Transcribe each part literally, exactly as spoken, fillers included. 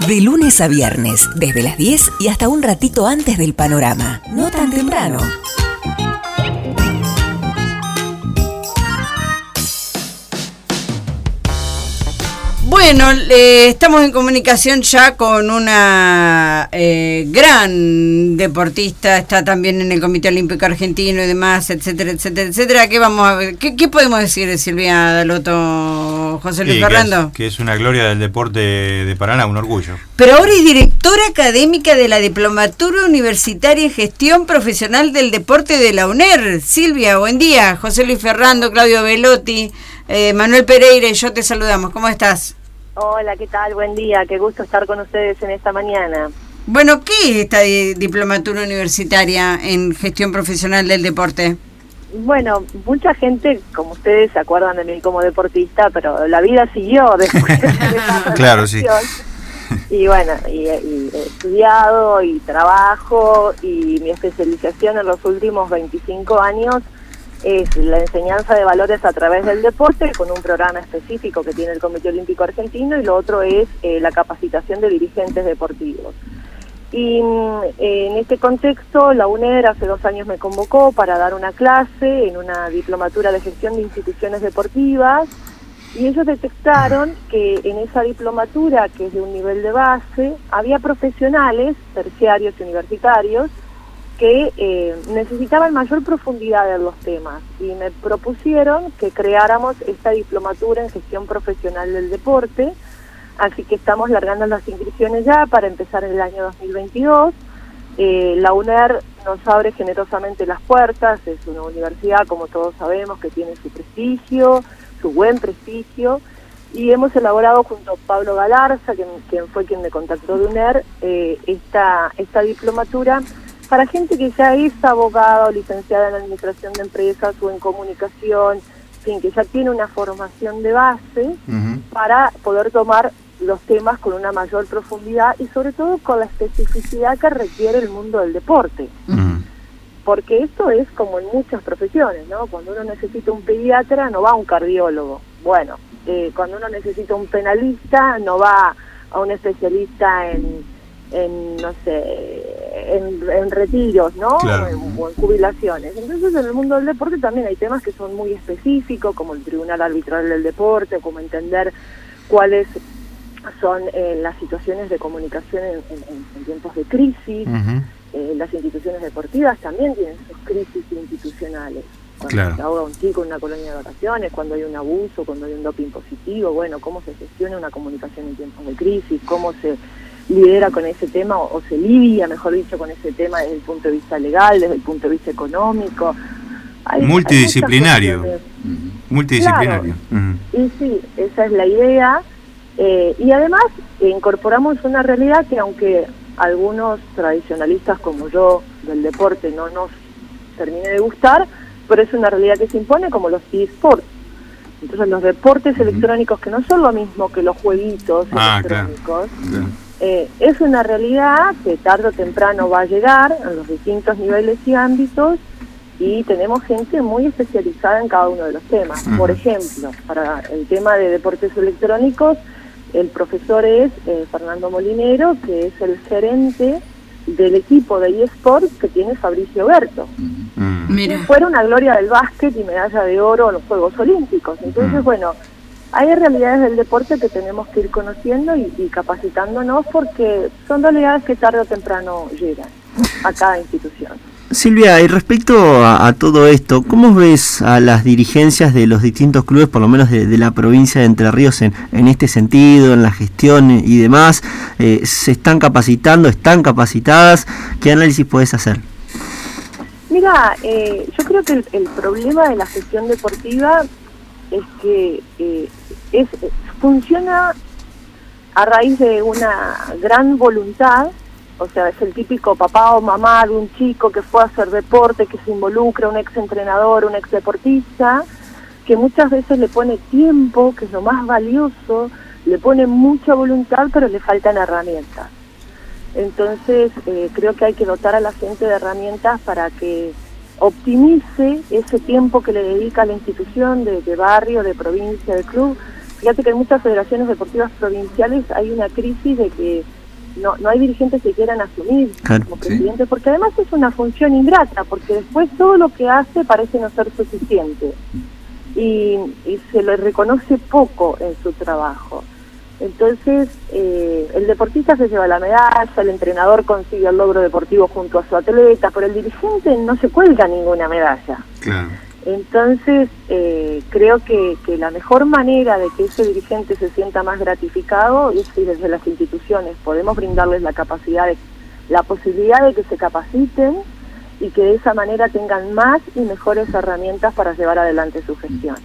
De lunes a viernes, desde las diez y hasta un ratito antes del panorama. No tan temprano. Bueno, eh, estamos en comunicación ya con una eh, gran deportista, está también en el Comité Olímpico Argentino y demás, etcétera, etcétera, etcétera. ¿Qué vamos a ver? ¿Qué, qué podemos decir de Silvia Dalotto, José Luis sí, Fernando? Que es, que es una gloria del deporte de Paraná, un orgullo. Pero ahora es directora académica de la Diplomatura Universitaria en Gestión Profesional del Deporte de la UNER. Silvia, buen día. José Luis Fernando, Claudio Velotti, eh, Manuel Pereira y yo te saludamos. ¿Cómo estás? Hola, ¿qué tal? Buen día, qué gusto estar con ustedes en esta mañana. Bueno, ¿qué es esta diplomatura universitaria en gestión profesional del deporte? Bueno, mucha gente, como ustedes, se acuerdan de mí como deportista, pero la vida siguió después de esa Claro, sí. Y bueno, y, y he estudiado y trabajo, y mi especialización en los últimos veinticinco años es la enseñanza de valores a través del deporte, con un programa específico que tiene el Comité Olímpico Argentino, y lo otro es eh, la capacitación de dirigentes deportivos. Y eh, en este contexto, la UNER hace dos años me convocó para dar una clase en una diplomatura de gestión de instituciones deportivas, y ellos detectaron que en esa diplomatura, que es de un nivel de base, había profesionales, terciarios y universitarios, que eh, necesitaban mayor profundidad en los temas, y me propusieron que creáramos esta diplomatura en gestión profesional del deporte, así que estamos largando las inscripciones ya para empezar el año dos mil veintidós. Eh, la UNER nos abre generosamente las puertas, es una universidad, como todos sabemos, que tiene su prestigio, su buen prestigio, y hemos elaborado junto a Pablo Galarza, quien, quien fue quien me contactó de UNER, eh, esta, esta diplomatura para gente que ya es abogada o licenciada en administración de empresas o en comunicación, en fin, que ya tiene una formación de base uh-huh. para poder tomar los temas con una mayor profundidad y sobre todo con la especificidad que requiere el mundo del deporte. Uh-huh. Porque esto es como en muchas profesiones, ¿no? Cuando uno necesita un pediatra, no va a un cardiólogo. Bueno, eh, cuando uno necesita un penalista, no va a un especialista en, en no sé, en, en retiros, ¿no? Claro. En, o en jubilaciones. Entonces, en el mundo del deporte también hay temas que son muy específicos, como el Tribunal Arbitral del Deporte, como entender cuáles son eh, las situaciones de comunicación en, en, en tiempos de crisis. Uh-huh. Eh, las instituciones deportivas también tienen sus crisis institucionales. Cuando claro. se ahoga un chico en una colonia de vacaciones, cuando hay un abuso, cuando hay un doping positivo, bueno, cómo se gestiona una comunicación en tiempos de crisis, cómo se lidera con ese tema, o, o se lidia, mejor dicho, con ese tema desde el punto de vista legal, desde el punto de vista económico. Hay, multidisciplinario. Hay uh-huh. Multidisciplinario. Claro. Uh-huh. Y sí, esa es la idea. Eh, y además eh, incorporamos una realidad que, aunque algunos tradicionalistas como yo del deporte no nos termine de gustar, pero es una realidad que se impone, como los eSports. Entonces los deportes uh-huh. electrónicos, que no son lo mismo que los jueguitos ah, electrónicos, claro. eh, es una realidad que tarde o temprano va a llegar en los distintos niveles y ámbitos, y tenemos gente muy especializada en cada uno de los temas. Uh-huh. Por ejemplo, para el tema de deportes electrónicos, el profesor es eh, Fernando Molinero, que es el gerente del equipo de eSports que tiene Fabricio Berto. Mm. Mira. Fuera una gloria del básquet y medalla de oro en los Juegos Olímpicos. Entonces, mm. bueno, hay realidades del deporte que tenemos que ir conociendo y, y capacitándonos, porque son realidades que tarde o temprano llegan a cada institución. Silvia, y respecto a, a todo esto, ¿cómo ves a las dirigencias de los distintos clubes, por lo menos de, de la provincia de Entre Ríos, en, en este sentido, en la gestión y demás? Eh, ¿Se están capacitando? ¿Están capacitadas? ¿Qué análisis podés hacer? Mira, eh, yo creo que el, el problema de la gestión deportiva es que eh, es, funciona a raíz de una gran voluntad. O sea, es el típico papá o mamá de un chico que fue a hacer deporte, que se involucra, un ex entrenador, un ex deportista, que muchas veces le pone tiempo, que es lo más valioso, le pone mucha voluntad, pero le faltan herramientas. Entonces, eh, creo que hay que dotar a la gente de herramientas para que optimice ese tiempo que le dedica a la institución de, de barrio, de provincia, de club, fíjate que en muchas federaciones deportivas provinciales hay una crisis de que no no hay dirigentes que quieran asumir Claro, como sí. presidente, porque además es una función ingrata, porque después todo lo que hace parece no ser suficiente y, y se le reconoce poco en su trabajo. Entonces, eh, el deportista se lleva la medalla, el entrenador consigue el logro deportivo junto a su atleta, pero el dirigente no se cuelga ninguna medalla. Claro. Entonces, eh, creo que, que la mejor manera de que ese dirigente se sienta más gratificado es si desde las instituciones podemos brindarles la capacidad, de, la posibilidad de que se capaciten y que de esa manera tengan más y mejores herramientas para llevar adelante su gestión.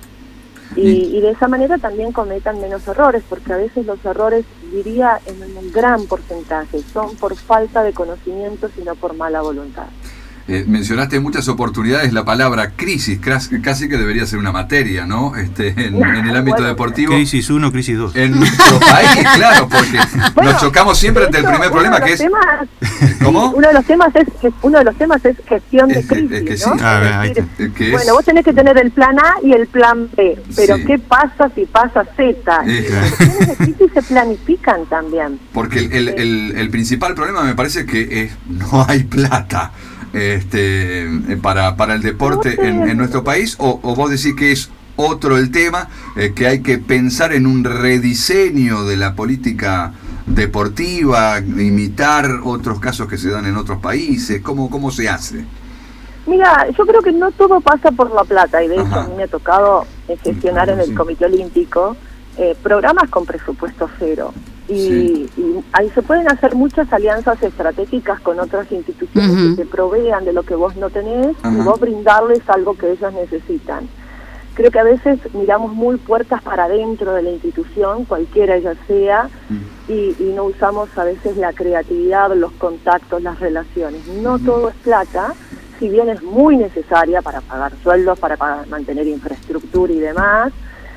Y, y de esa manera también cometan menos errores, porque a veces los errores, diría en un gran porcentaje, son por falta de conocimientos y no por mala voluntad. Eh, mencionaste en muchas oportunidades la palabra crisis, casi, casi que debería ser una materia, ¿no? Este, en, en el ámbito Bueno, deportivo. Crisis uno, crisis dos. En nuestro país, claro, porque Bueno, nos chocamos siempre ante el de hecho, primer problema uno de que es... los temas- ¿Cómo? Uno de los temas es que uno de los temas es gestión de Es que- crisis, es que ¿no? sí. Ah, Es ahí decir, está. Eh, que es- bueno, vos tenés que tener el plan A y el plan B, pero Sí. ¿qué pasa si pasa Z? Eh. Y las cuestiones de crisis se planifican también. Porque el, el, el, el principal problema me parece que es no hay plata este para, para el deporte en, en nuestro país, o, o vos decís que es otro el tema, eh, que hay que pensar en un rediseño de la política deportiva, imitar otros casos que se dan en otros países. ¿Cómo, cómo se hace? Mira, yo creo que no todo pasa por la plata, y de hecho Ajá. a mí me ha tocado eh, gestionar en Sí. el Comité Olímpico eh, programas con presupuesto cero. Y, Sí. y ahí se pueden hacer muchas alianzas estratégicas con otras instituciones Ujú. que te provean de lo que vos no tenés Ajá. y vos brindarles algo que ellos necesitan. Creo que a veces miramos muy puertas para adentro de la institución, cualquiera ella sea, y, y no usamos a veces la creatividad, los contactos, las relaciones. No todo es plata, si bien es muy necesaria para pagar sueldos, para, para mantener infraestructura y demás.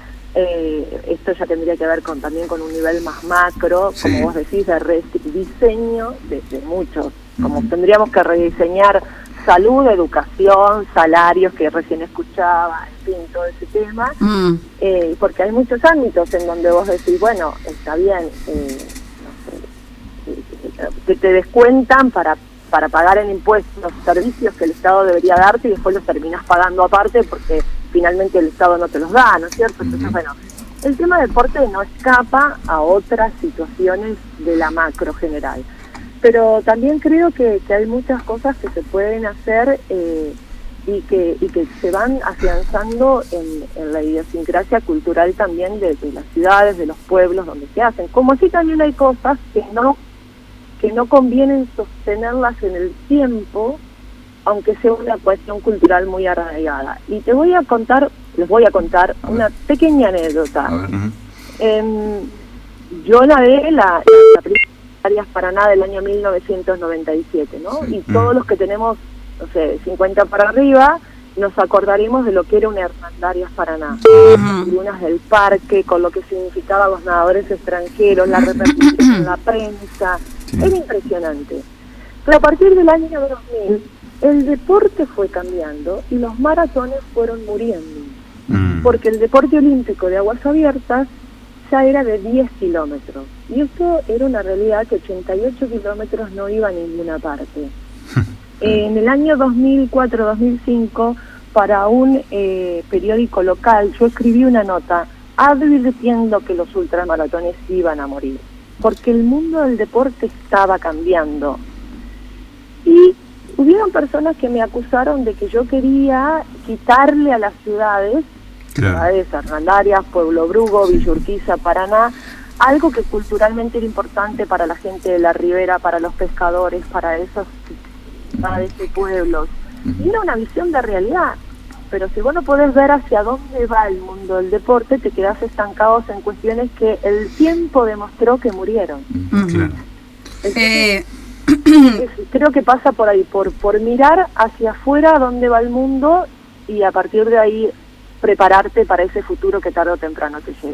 Eh, esto ya tendría que ver con también con un nivel más macro, Sí. como vos decís, de rediseño de, de muchos. Como Ujú. tendríamos que rediseñar salud, educación, salarios, que recién escuchaba, en fin, todo ese tema. Mm. Eh, porque hay muchos ámbitos en donde vos decís, bueno, está bien, eh, no sé, que te descuentan para para pagar en impuestos los servicios que el Estado debería darte y después los terminás pagando aparte porque finalmente el Estado no te los da, ¿no es cierto? Entonces, Ujú. bueno, el tema del deporte no escapa a otras situaciones de la macro general. Pero también creo que, que hay muchas cosas que se pueden hacer eh, y que y que se van afianzando en, en la idiosincrasia cultural también de, de las ciudades, de los pueblos donde se hacen. Como así también hay cosas que no que no convienen sostenerlas en el tiempo, aunque sea una cuestión cultural muy arraigada. Y te voy a contar, les voy a contar A ver. una pequeña anécdota. A ver. Ujú. Eh, yo nadé la, la primera Arias Paraná del año mil novecientos noventa y siete, ¿no? Sí. Y todos Mm. los que tenemos, no sé, cincuenta para arriba, nos acordaremos de lo que era una Hernandarias Paraná. Ujú. Tribunas del parque, con lo que significaban los nadadores extranjeros, la repercusión en la prensa. Sí. Era impresionante. Pero a partir del año dos mil, el deporte fue cambiando y los maratones fueron muriendo. Mm. Porque el deporte olímpico de aguas abiertas ya era de diez kilómetros. Y esto era una realidad que ochenta y ocho kilómetros no iba a ninguna parte. En el año dos mil cuatro dos mil cinco, para un eh, periódico local, yo escribí una nota advirtiendo que los ultramaratones iban a morir, porque el mundo del deporte estaba cambiando. Y hubieron personas que me acusaron de que yo quería quitarle a las ciudades, Claro. ciudades Hernandarias, Pueblo Brugo, Villa Urquiza, Paraná, algo que culturalmente era importante para la gente de la ribera, para los pescadores, para esos ciudades y pueblos. Y era una visión de realidad. Pero si vos no podés ver hacia dónde va el mundo del deporte, te quedás estancados en cuestiones que el tiempo demostró que murieron. Ujú. Claro. Entonces, Eh, es- creo que pasa por ahí, por, por mirar hacia afuera dónde va el mundo y a partir de ahí prepararte para ese futuro que tarde o temprano te llega.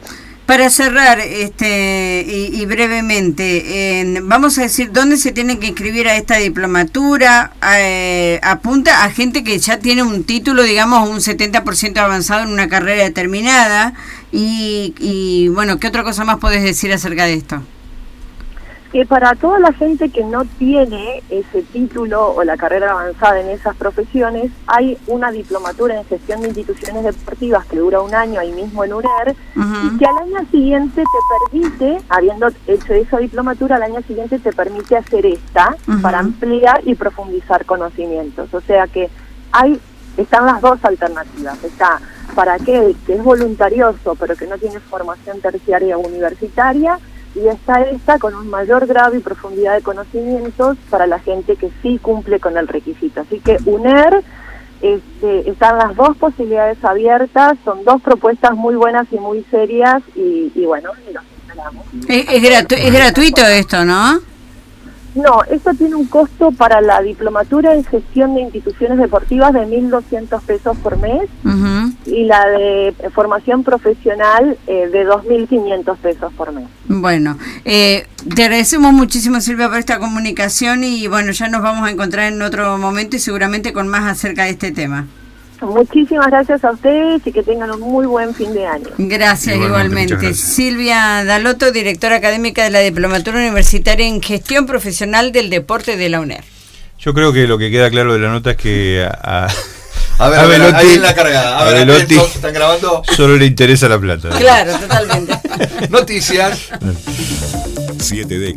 Para cerrar, este y, y brevemente, en, vamos a decir, ¿dónde se tiene que inscribir a esta diplomatura? Eh, apunta a gente que ya tiene un título, digamos, un setenta por ciento avanzado en una carrera determinada. Y, y bueno, ¿qué otra cosa más podés decir acerca de esto? Que para toda la gente que no tiene ese título o la carrera avanzada en esas profesiones, hay una diplomatura en gestión de instituciones deportivas que dura un año ahí mismo en UNER, uh-huh. y que al año siguiente te permite, habiendo hecho esa diplomatura, al año siguiente te permite hacer esta, uh-huh. para ampliar y profundizar conocimientos. O sea que hay están las dos alternativas. Está para aquel que es voluntarioso pero que no tiene formación terciaria o universitaria, y está esta con un mayor grado y profundidad de conocimientos para la gente que sí cumple con el requisito. Así que UNER, este, están las dos posibilidades abiertas, son dos propuestas muy buenas y muy serias, y, y bueno, los esperamos. Es, es, gratu es gratuito esto, ¿no? No, esto tiene un costo para la diplomatura en gestión de instituciones deportivas de mil doscientos pesos por mes, uh-huh. y la de formación profesional eh, de dos mil quinientos pesos por mes. Bueno, eh, te agradecemos muchísimo, Silvia, por esta comunicación, y bueno, ya nos vamos a encontrar en otro momento y seguramente con más acerca de este tema. Muchísimas gracias a ustedes y que tengan un muy buen fin de año. Gracias, igualmente. igualmente. Gracias. Silvia Dalotto, directora académica de la Diplomatura Universitaria en Gestión Profesional del Deporte de la UNER. Yo creo que lo que queda claro de la nota es que a, a, a ver, a ver, Belotti, ahí en la cargada. A, a ver, Belotti, ¿están grabando? Solo le interesa la plata. Claro, totalmente. Noticias. siete D